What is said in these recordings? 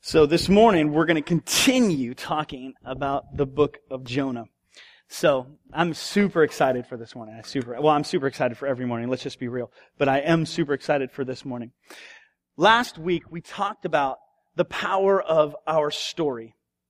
So this morning, we're going to continue talking about the book of Jonah. So I'm super excited for this morning. I'm super excited for every morning. Let's just be real. But I am super excited for this morning. Last week, we talked about the power of our story.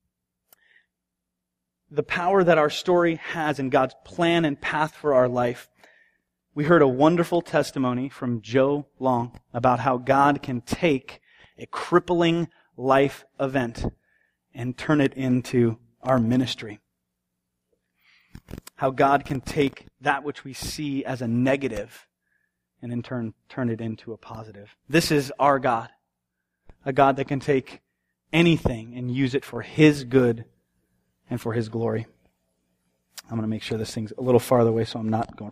The power that our story has in God's plan and path for our life. We heard a wonderful testimony from Joe Long about how God can take a crippling life event and turn it into our ministry. How God can take that which we see as a negative and in turn turn it into a positive. This is our God. A God that can take anything and use it for His good and for His glory. I'm going to make sure this thing's a little farther away so I'm not going.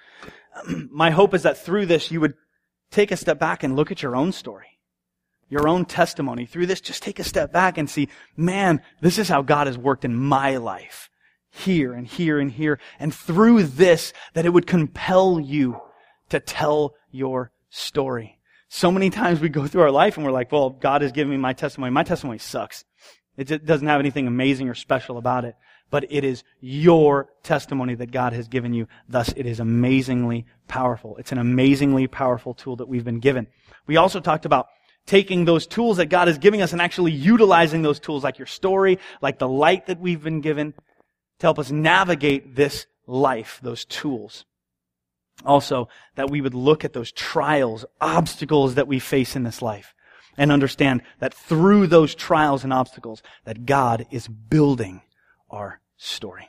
My hope is that through this you would take a step back and look at your own story. Your own testimony. Through this, just take a step back and see, man, this is how God has worked in my life. Here and here and here. And through this, that it would compel you to tell your story. So many times we go through our life and we're like, well, God has given me my testimony. My testimony sucks. It doesn't have anything amazing or special about it. But it is your testimony that God has given you. Thus, it is amazingly powerful. It's an amazingly powerful tool that we've been given. We also talked about taking those tools that God is giving us and actually utilizing those tools like your story, like the light that we've been given to help us navigate this life, those tools. Also, that we would look at those trials, obstacles that we face in this life and understand that through those trials and obstacles that God is building our story.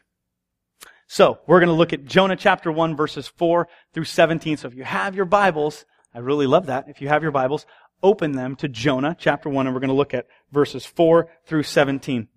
So, we're going to look at Jonah chapter 1 verses 4 through 17. So if you have your Bibles, I really love that. If you have your Bibles, open them to Jonah chapter 1, and we're going to look at verses 4 through 17.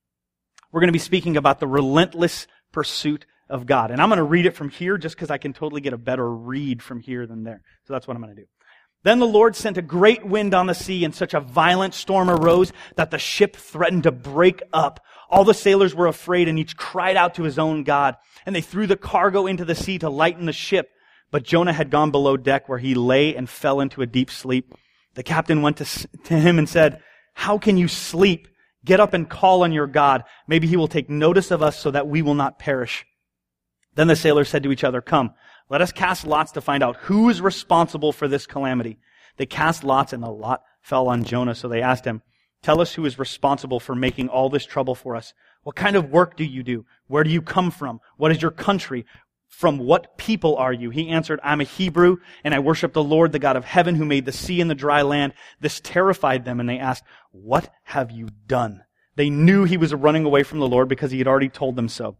We're going to be speaking about the relentless pursuit of God. And I'm going to read it from here just because I can totally get a better read from here than there. So that's what I'm going to do. Then the Lord sent a great wind on the sea, and such a violent storm arose that the ship threatened to break up. All the sailors were afraid, and each cried out to his own God. And they threw the cargo into the sea to lighten the ship. But Jonah had gone below deck, where he lay and fell into a deep sleep. The captain went to him and said, "How can you sleep? Get up and call on your God. Maybe He will take notice of us so that we will not perish." Then the sailors said to each other, "Come, let us cast lots to find out who is responsible for this calamity." They cast lots, and the lot fell on Jonah. So they asked him, "Tell us who is responsible for making all this trouble for us. What kind of work do you do? Where do you come from? What is your country? From what people are you?" He answered, "I'm a Hebrew, and I worship the Lord, the God of heaven, who made the sea and the dry land." This terrified them, and they asked, "What have you done?" They knew he was running away from the Lord because he had already told them so.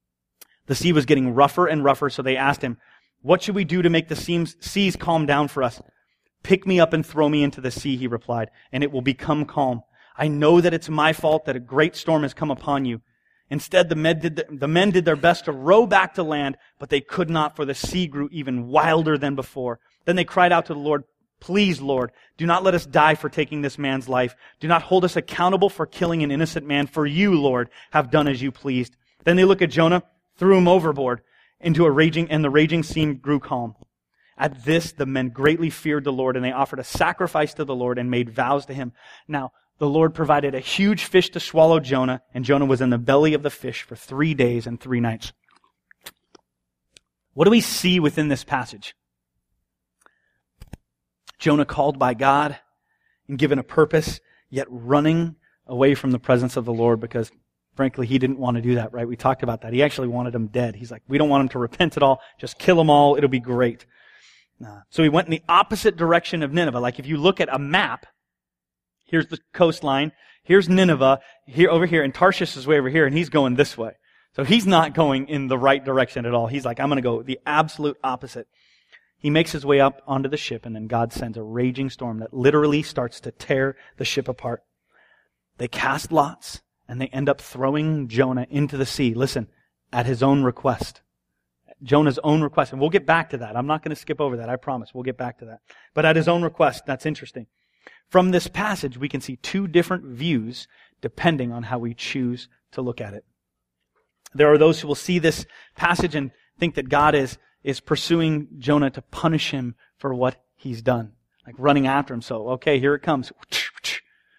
The sea was getting rougher and rougher, so they asked him, "What should we do to make the seas calm down for us?" "Pick me up and throw me into the sea," he replied, "and it will become calm. I know that it's my fault that a great storm has come upon you." Instead, the men did their best to row back to land, but they could not, for the sea grew even wilder than before. Then they cried out to the Lord, "Please, Lord, do not let us die for taking this man's life. Do not hold us accountable for killing an innocent man, for you, Lord, have done as you pleased." Then they looked at Jonah, threw him overboard and the raging sea grew calm. At this, the men greatly feared the Lord, and they offered a sacrifice to the Lord and made vows to Him. Now, the Lord provided a huge fish to swallow Jonah, and Jonah was in the belly of the fish for 3 days and 3 nights. What do we see within this passage? Jonah called by God and given a purpose, yet running away from the presence of the Lord because, frankly, he didn't want to do that, right? We talked about that. He actually wanted them dead. He's like, we don't want them to repent at all. Just kill them all. It'll be great. So he went in the opposite direction of Nineveh. Like if you look at a map, here's the coastline, here's Nineveh, over here, and Tarshish is way over here, and he's going this way. So he's not going in the right direction at all. He's like, I'm going to go the absolute opposite. He makes his way up onto the ship, and then God sends a raging storm that literally starts to tear the ship apart. They cast lots, and they end up throwing Jonah into the sea. Listen, at his own request. Jonah's own request. And we'll get back to that. I'm not going to skip over that, I promise. We'll get back to that. But at his own request, that's interesting. From this passage, we can see 2 different views depending on how we choose to look at it. There are those who will see this passage and think that God is pursuing Jonah to punish him for what he's done. Like running after him. So, okay, here it comes.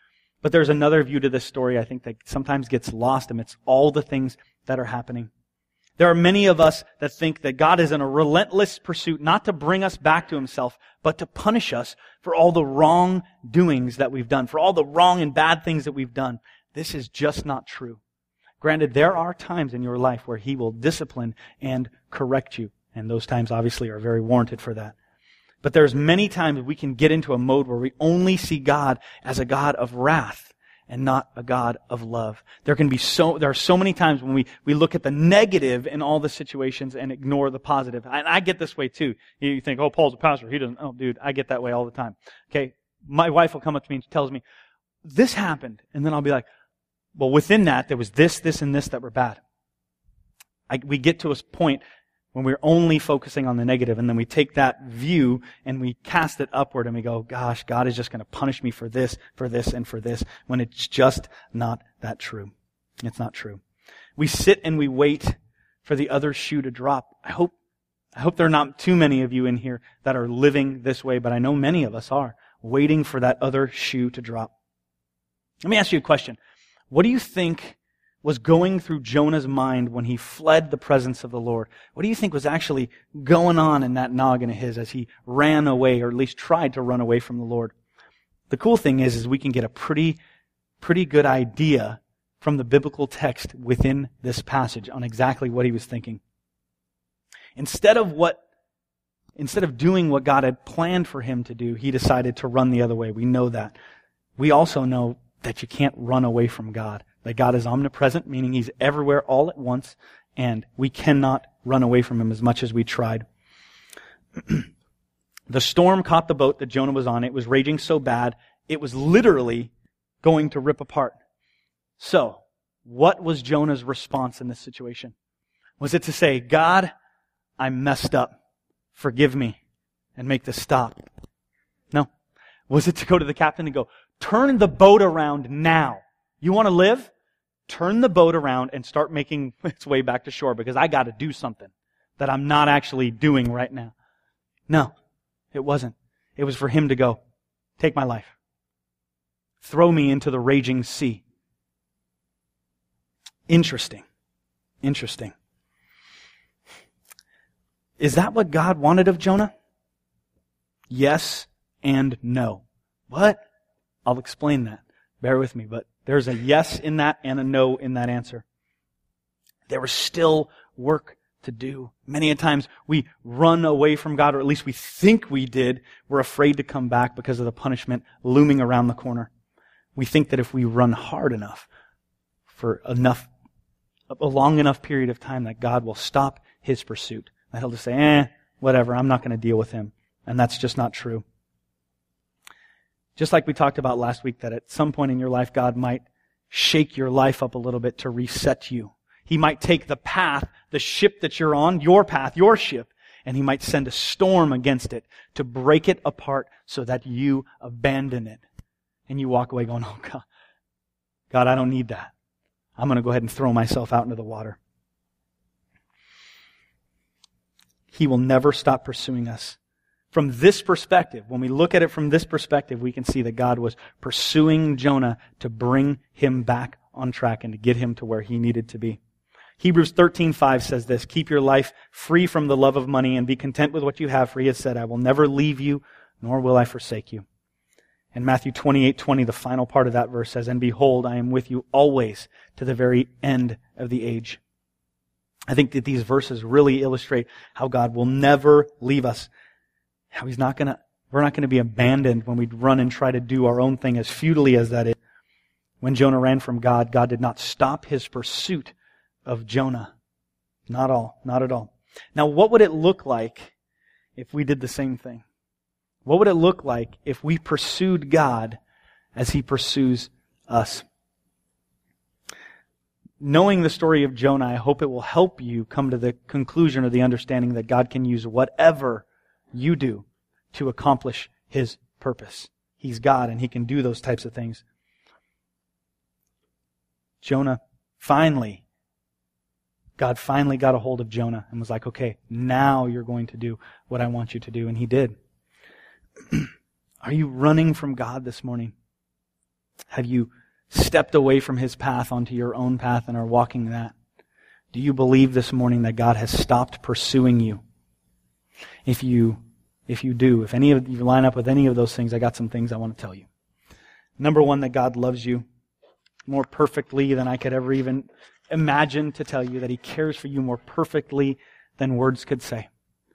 But there's another view to this story I think that sometimes gets lost amidst all the things that are happening. There are many of us that think that God is in a relentless pursuit not to bring us back to Himself, but to punish us for all the wrong doings that we've done, for all the wrong and bad things that we've done. This is just not true. Granted, there are times in your life where He will discipline and correct you, and those times obviously are very warranted for that. But there's many times we can get into a mode where we only see God as a God of wrath and not a God of love. There are so many times when we look at the negative in all the situations and ignore the positive. And I get this way too. You think, oh, Paul's a pastor. He doesn't. Oh, dude, I get that way all the time. Okay. My wife will come up to me and she tells me, this happened. And then I'll be like, well, within that, there was this, and this that were bad. We get to a point when we're only focusing on the negative, and then we take that view and we cast it upward and we go, gosh, God is just going to punish me for this, and for this, when it's just not that true. It's not true. We sit and we wait for the other shoe to drop. I hope there are not too many of you in here that are living this way, but I know many of us are, waiting for that other shoe to drop. Let me ask you a question. What do you think was going through Jonah's mind when he fled the presence of the Lord? What do you think was actually going on in that noggin of his as he ran away, or at least tried to run away from the Lord? The cool thing is we can get a pretty good idea from the biblical text within this passage on exactly what he was thinking. Instead of doing what God had planned for him to do, he decided to run the other way. We know that. We also know that you can't run away from God. That God is omnipresent, meaning He's everywhere all at once, and we cannot run away from Him as much as we tried. The storm caught the boat that Jonah was on. It was raging so bad, it was literally going to rip apart. So, what was Jonah's response in this situation? Was it to say, God, I messed up. Forgive me, and make this stop? No. Was it to go to the captain and go, turn the boat around now? You want to live? Turn the boat around and start making its way back to shore, because I got to do something that I'm not actually doing right now. No, it wasn't. It was for him to go, take my life. Throw me into the raging sea. Interesting. Is that what God wanted of Jonah? Yes and no. What? I'll explain that. Bear with me, but there's a yes in that and a no in that answer. There was still work to do. Many a times we run away from God, or at least we think we did. We're afraid to come back because of the punishment looming around the corner. We think that if we run hard enough, for a long enough period of time, that God will stop His pursuit. That He'll just say, whatever, I'm not going to deal with him. And that's just not true. Just like we talked about last week, that at some point in your life, God might shake your life up a little bit to reset you. He might take the path, the ship that you're on, your path, your ship, and He might send a storm against it to break it apart so that you abandon it. And you walk away going, oh God, I don't need that. I'm going to go ahead and throw myself out into the water. He will never stop pursuing us. From this perspective, when we look at it from this perspective, we can see that God was pursuing Jonah to bring him back on track and to get him to where he needed to be. Hebrews 13:5 says this, keep your life free from the love of money and be content with what you have, for He has said, I will never leave you, nor will I forsake you. And Matthew 28:20, the final part of that verse says, and behold, I am with you always to the very end of the age. I think that these verses really illustrate how God will never leave us. How we're not going to be abandoned when we run and try to do our own thing, as futilely as that is. When Jonah ran from God, God did not stop His pursuit of Jonah. Not at all. Now, what would it look like if we did the same thing? What would it look like if we pursued God as He pursues us? Knowing the story of Jonah, I hope it will help you come to the conclusion or the understanding that God can use whatever you do to accomplish His purpose. He's God and He can do those types of things. God finally got a hold of Jonah and was like, okay, now you're going to do what I want you to do. And He did. Are you running from God this morning? Have you stepped away from His path onto your own path and are walking that? Do you believe this morning that God has stopped pursuing you? If you do, if any of you line up with any of those things, I got some things I want to tell you. Number one, that God loves you more perfectly than I could ever even imagine to tell you, that He cares for you more perfectly than words could say.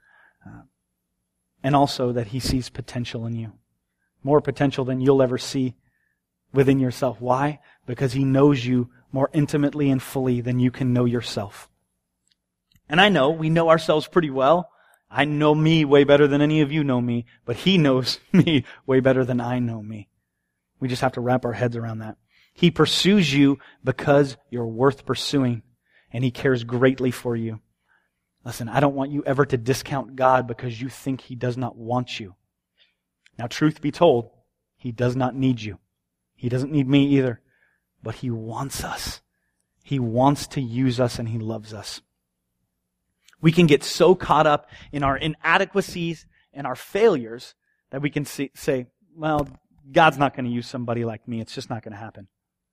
And also that He sees potential in you. More potential than you'll ever see within yourself. Why? Because He knows you more intimately and fully than you can know yourself. And I know, we know ourselves pretty well. I know me way better than any of you know me, but He knows me way better than I know me. We just have to wrap our heads around that. He pursues you because you're worth pursuing, and He cares greatly for you. Listen, I don't want you ever to discount God because you think He does not want you. Now, truth be told, He does not need you. He doesn't need me either, but He wants us. He wants to use us, and He loves us. We can get so caught up in our inadequacies and our failures that we can say, well, God's not going to use somebody like me. It's just not going to happen.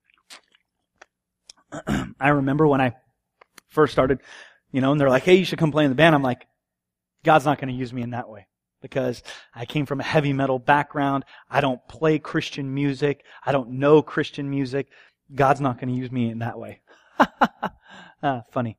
I remember when I first started, and they're like, hey, you should come play in the band. I'm like, God's not going to use me in that way because I came from a heavy metal background. I don't play Christian music. I don't know Christian music. God's not going to use me in that way. Funny.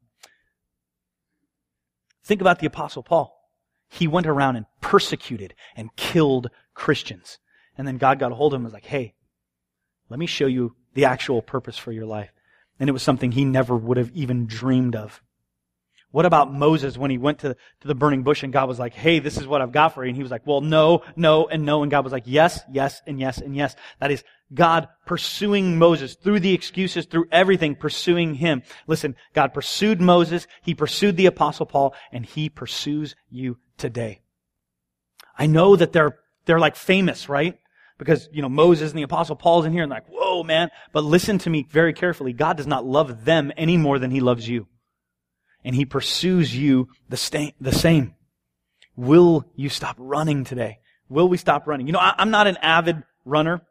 Think about the Apostle Paul. He went around and persecuted and killed Christians. And then God got a hold of him and was like, hey, let me show you the actual purpose for your life. And it was something he never would have even dreamed of. What about Moses when he went to the burning bush and God was like, hey, this is what I've got for you. And he was like, well, no, no, and no. And God was like, yes, yes, and yes, and yes. That is God pursuing Moses through the excuses, through everything, pursuing him. Listen, God pursued Moses, He pursued the Apostle Paul, and He pursues you today. I know that they're like famous, right? Because, Moses and the Apostle Paul's in here and like, whoa, man. But listen to me very carefully. God does not love them any more than He loves you. And He pursues you the same. Will you stop running today? Will we stop running? I'm not an avid runner.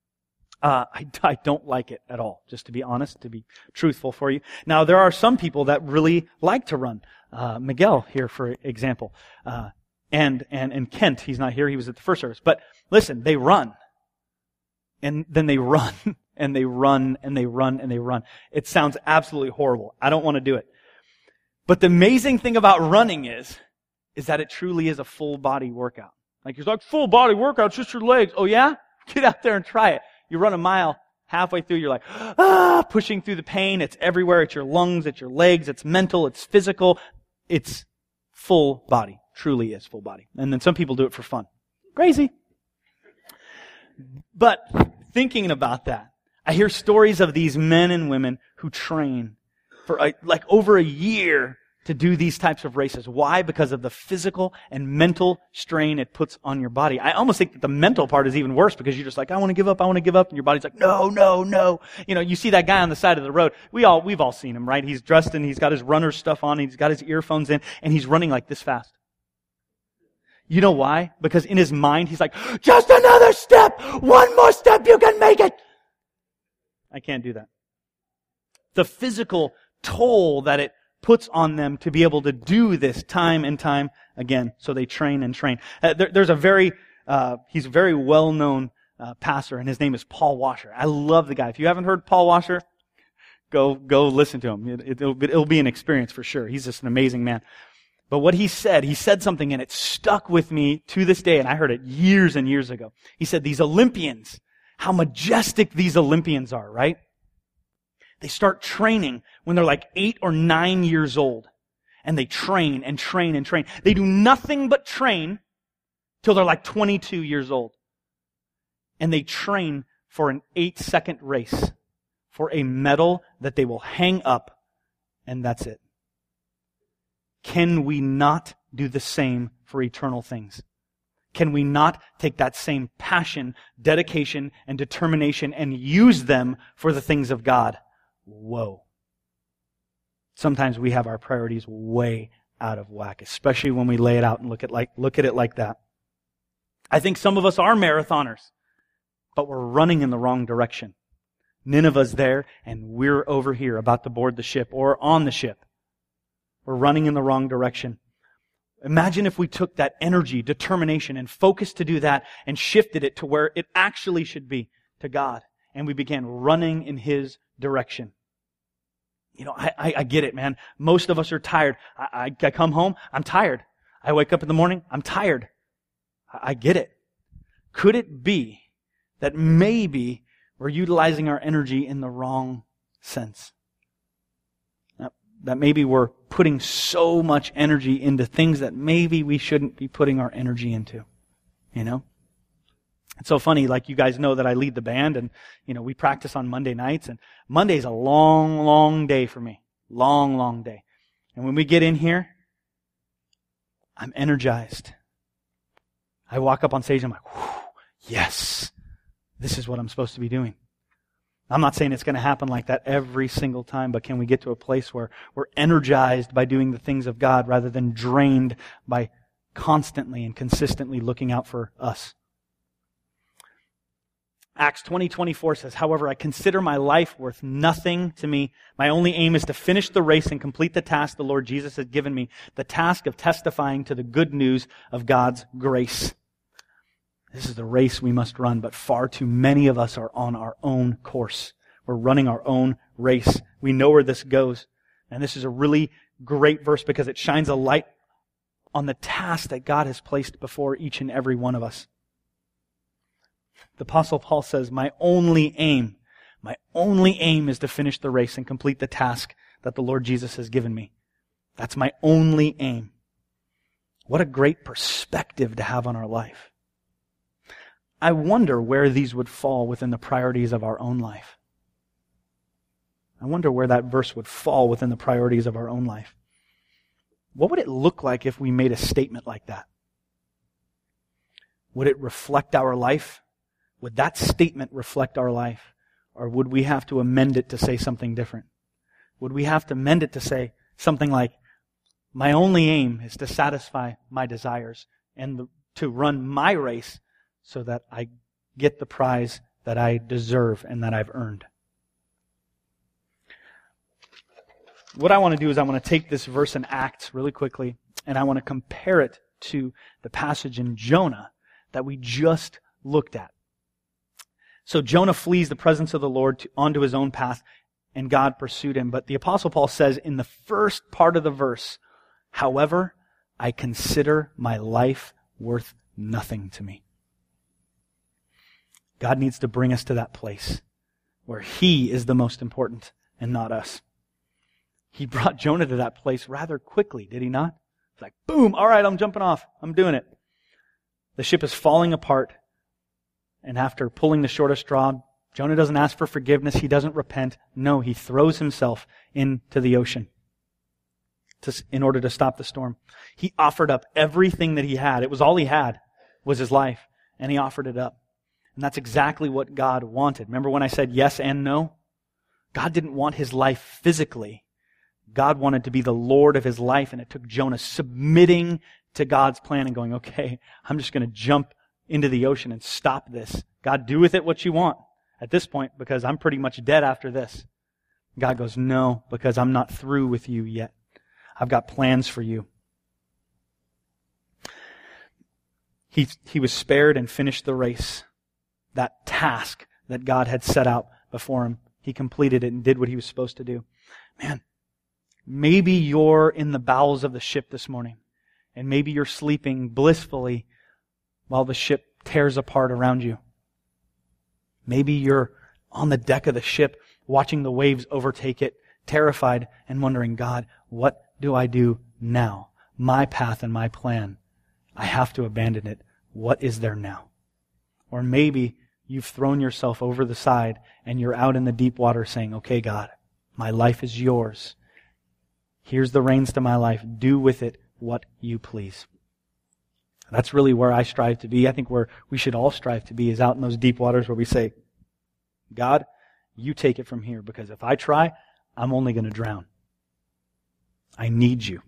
I don't like it at all, just to be honest, to be truthful for you. Now, there are some people that really like to run. Miguel here, for example. And Kent, he's not here, he was at the first service. But listen, they run. And then they run, and they run, and they run, and they run. It sounds absolutely horrible. I don't want to do it. But the amazing thing about running is that it truly is a full body workout. Like, you're like, full body workout, it's just your legs. Oh yeah? Get out there and try it. You run a mile, halfway through you're like, pushing through the pain. It's everywhere. It's your lungs, it's your legs, it's mental, it's physical. It's full body. Truly is full body. And then some people do it for fun. Crazy. But thinking about that, I hear stories of these men and women who train for like over a year to do these types of races. Why? Because of the physical and mental strain it puts on your body. I almost think that the mental part is even worse because you're just like, I want to give up, and your body's like, no, no, no. You see that guy on the side of the road. We've all seen him, right? He's dressed and he's got his runner stuff on, he's got his earphones in, and he's running like this fast. You know why? Because in his mind, he's like, just another step! One more step, you can make it! I can't do that. The physical toll that it puts on them to be able to do this time and time again. So they train and train. He's a very well-known pastor, and his name is Paul Washer. I love the guy. If you haven't heard Paul Washer, go listen to him. It'll be an experience for sure. He's just an amazing man. But what he said something, and it stuck with me to this day, and I heard it years and years ago. He said, these Olympians, how majestic these Olympians are, right? They start training when they're like 8 or 9 years old. And they train and train and train. They do nothing but train till they're like 22 years old. And they train for an 8-second race, for a medal that they will hang up, and that's it. Can we not do the same for eternal things? Can we not take that same passion, dedication, and determination and use them for the things of God? Whoa. Sometimes we have our priorities way out of whack, especially when we lay it out and look at it like that. I think some of us are marathoners, but we're running in the wrong direction. Nineveh's there, and we're over here about to board the ship or on the ship. We're running in the wrong direction. Imagine if we took that energy, determination, and focus to do that and shifted it to where it actually should be, to God. And we began running in His direction. You know, I get it, man. Most of us are tired. I come home, I'm tired. I wake up in the morning, I'm tired. I get it. Could it be that maybe we're utilizing our energy in the wrong sense? That maybe we're putting so much energy into things that maybe we shouldn't be putting our energy into. You know? It's so funny, like you guys know that I lead the band and, you know, we practice on Monday nights, and Monday's a long, long day for me. Long, long day. And when we get in here, I'm energized. I walk up on stage and I'm like, whew, yes, this is what I'm supposed to be doing. I'm not saying it's going to happen like that every single time, but can we get to a place where we're energized by doing the things of God rather than drained by constantly and consistently looking out for us? Acts 20:24 says, however, I consider my life worth nothing to me. My only aim is to finish the race and complete the task the Lord Jesus has given me, the task of testifying to the good news of God's grace. This is the race we must run, but far too many of us are on our own course. We're running our own race. We know where this goes. And this is a really great verse because it shines a light on the task that God has placed before each and every one of us. The Apostle Paul says, my only aim is to finish the race and complete the task that the Lord Jesus has given me. That's my only aim. What a great perspective to have on our life. I wonder where these would fall within the priorities of our own life. I wonder where that verse would fall within the priorities of our own life. What would it look like if we made a statement like that? Would it reflect our life? Would that statement reflect our life? Or would we have to amend it to say something different? Would we have to amend it to say something like, my only aim is to satisfy my desires and to run my race so that I get the prize that I deserve and that I've earned. What I want to do is I want to take this verse in Acts really quickly, and I want to compare it to the passage in Jonah that we just looked at. So Jonah flees the presence of the Lord onto his own path, and God pursued him. But the Apostle Paul says in the first part of the verse, however, I consider my life worth nothing to me. God needs to bring us to that place where He is the most important and not us. He brought Jonah to that place rather quickly, did He not? It's like, boom, all right, I'm jumping off. I'm doing it. The ship is falling apart. And after pulling the shortest straw, Jonah doesn't ask for forgiveness. He doesn't repent. No, he throws himself into the ocean in order to stop the storm. He offered up everything that he had. It was all he had, was his life. And he offered it up. And that's exactly what God wanted. Remember when I said yes and no? God didn't want his life physically. God wanted to be the Lord of his life, and it took Jonah submitting to God's plan and going, okay, I'm just going to jump into the ocean and stop this. God, do with it what you want at this point, because I'm pretty much dead after this. God goes, no, because I'm not through with you yet. I've got plans for you. He was spared and finished the race. That task that God had set out before him. He completed it and did what he was supposed to do. Man, maybe you're in the bowels of the ship this morning, and maybe you're sleeping blissfully while the ship tears apart around you. Maybe you're on the deck of the ship watching the waves overtake it, terrified and wondering, God, what do I do now? My path and my plan. I have to abandon it. What is there now? Or maybe you've thrown yourself over the side and you're out in the deep water saying, okay, God, my life is yours. Here's the reins to my life. Do with it what you please. That's really where I strive to be. I think where we should all strive to be is out in those deep waters where we say, God, you take it from here, because if I try, I'm only going to drown. I need you.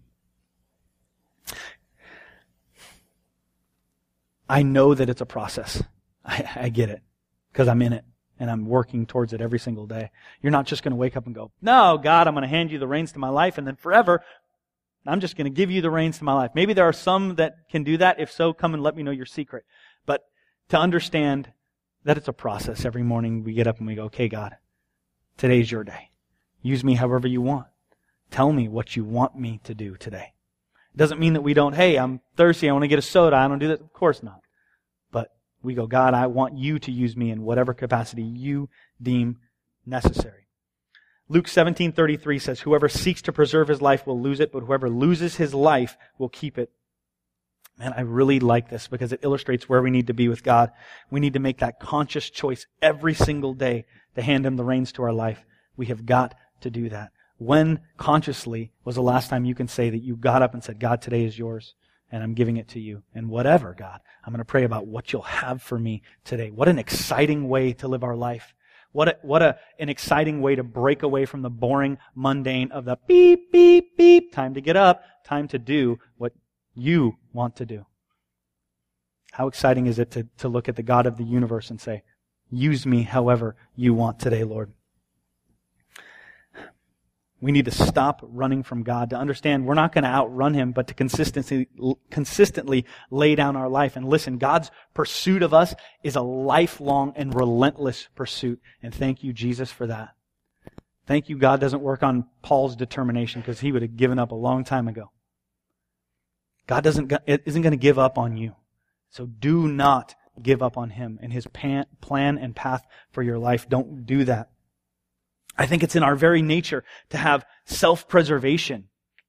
I know that it's a process. I get it. because I'm in it and I'm working towards it every single day. You're not just going to wake up and go, no, God, I'm going to hand you the reins to my life, and then forever, I'm just going to give you the reins to my life. Maybe there are some that can do that. If so, come and let me know your secret. But to understand that it's a process. Every morning we get up and we go, okay, God, today's your day. Use me however you want. Tell me what you want me to do today. It doesn't mean that we don't, hey, I'm thirsty, I want to get a soda, I don't do that. Of course not. But we go, God, I want you to use me in whatever capacity you deem necessary. Luke 17:33 says, whoever seeks to preserve his life will lose it, but whoever loses his life will keep it. Man, I really like this because it illustrates where we need to be with God. We need to make that conscious choice every single day to hand Him the reins to our life. We have got to do that. When consciously was the last time you can say that you got up and said, God, today is yours, and I'm giving it to you. And whatever, God, I'm going to pray about what you'll have for me today. What an exciting way to live our life. What an exciting way to break away from the boring, mundane of the beep, beep, beep. Time to get up. Time to do what you want to do. How exciting is it to look at the God of the universe and say, use me however you want today, Lord. We need to stop running from God, to understand we're not going to outrun Him, but to consistently lay down our life. And listen, God's pursuit of us is a lifelong and relentless pursuit. And thank you, Jesus, for that. Thank you, God doesn't work on Paul's determination, because he would have given up a long time ago. God isn't going to give up on you. So do not give up on Him and His plan and path for your life. Don't do that. I think it's in our very nature to have self-preservation.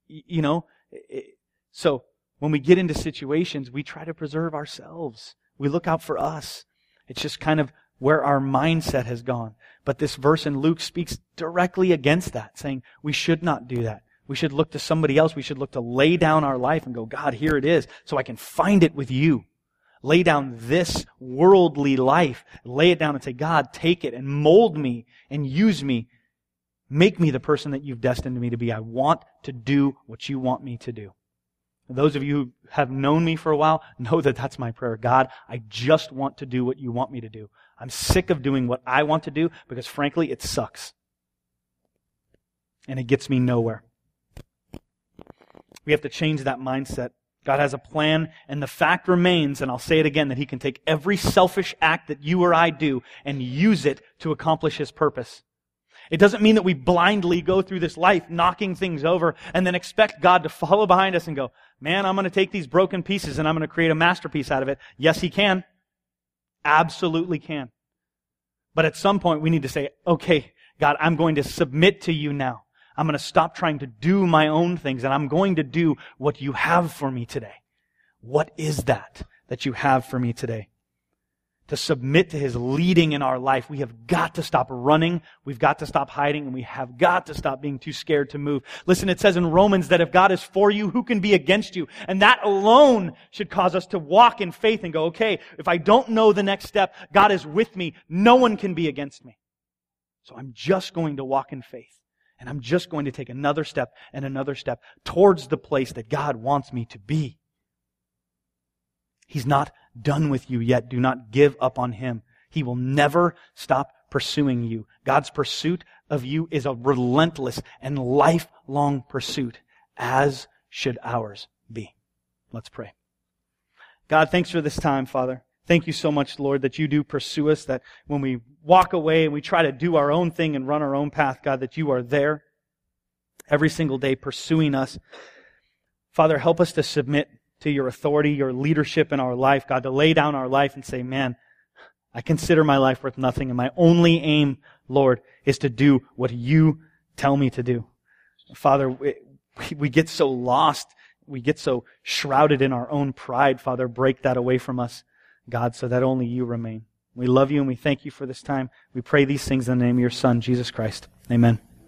So when we get into situations, we try to preserve ourselves. We look out for us. It's just kind of where our mindset has gone. But this verse in Luke speaks directly against that, saying we should not do that. We should look to somebody else. We should look to lay down our life and go, God, here it is, so I can find it with you. Lay down this worldly life. Lay it down and say, God, take it and mold me and use me. Make me the person that you've destined me to be. I want to do what you want me to do. Those of you who have known me for a while know that that's my prayer. God, I just want to do what you want me to do. I'm sick of doing what I want to do because, frankly, it sucks. And it gets me nowhere. We have to change that mindset. God has a plan, and the fact remains, and I'll say it again, that He can take every selfish act that you or I do and use it to accomplish His purpose. It doesn't mean that we blindly go through this life knocking things over and then expect God to follow behind us and go, man, I'm going to take these broken pieces and I'm going to create a masterpiece out of it. Yes, He can. Absolutely can. But at some point we need to say, okay, God, I'm going to submit to you now. I'm going to stop trying to do my own things, and I'm going to do what you have for me today. What is that you have for me today? To submit to His leading in our life, we have got to stop running, we've got to stop hiding, and we have got to stop being too scared to move. Listen, it says in Romans that if God is for you, who can be against you? And that alone should cause us to walk in faith and go, okay, if I don't know the next step, God is with me, no one can be against me. So I'm just going to walk in faith. And I'm just going to take another step and another step towards the place that God wants me to be. He's not done with you yet. Do not give up on Him. He will never stop pursuing you. God's pursuit of you is a relentless and lifelong pursuit, as should ours be. Let's pray. God, thanks for this time, Father. Thank you so much, Lord, that you do pursue us, that when we walk away and we try to do our own thing and run our own path, God, that you are there every single day pursuing us. Father, help us to submit to your authority, your leadership in our life, God, to lay down our life and say, man, I consider my life worth nothing, and my only aim, Lord, is to do what you tell me to do. Father, we get so lost, we get so shrouded in our own pride. Father, break that away from us, God, so that only you remain. We love you and we thank you for this time. We pray these things in the name of your Son, Jesus Christ. Amen.